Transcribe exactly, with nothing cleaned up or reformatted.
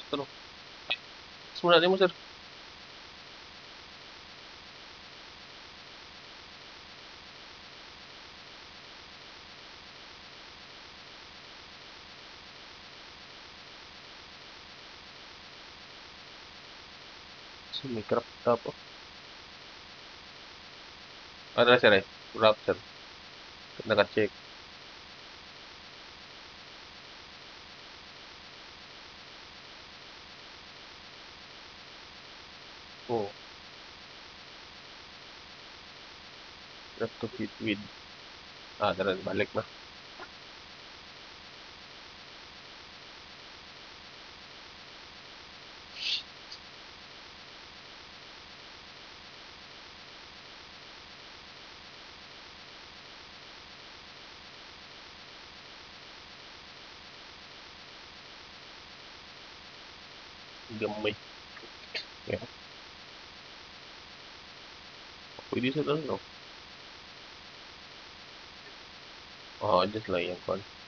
Ano? Sebenarnya mo, sir. Sumikrap tapo. Ano na, sir, eh? Wrap, sir. Naka-check. Oo. Have to fit with. Ah, tara, balik na. Gamay. Yeah. Pwede sa ano, no? Oo, just lang yan, kwan.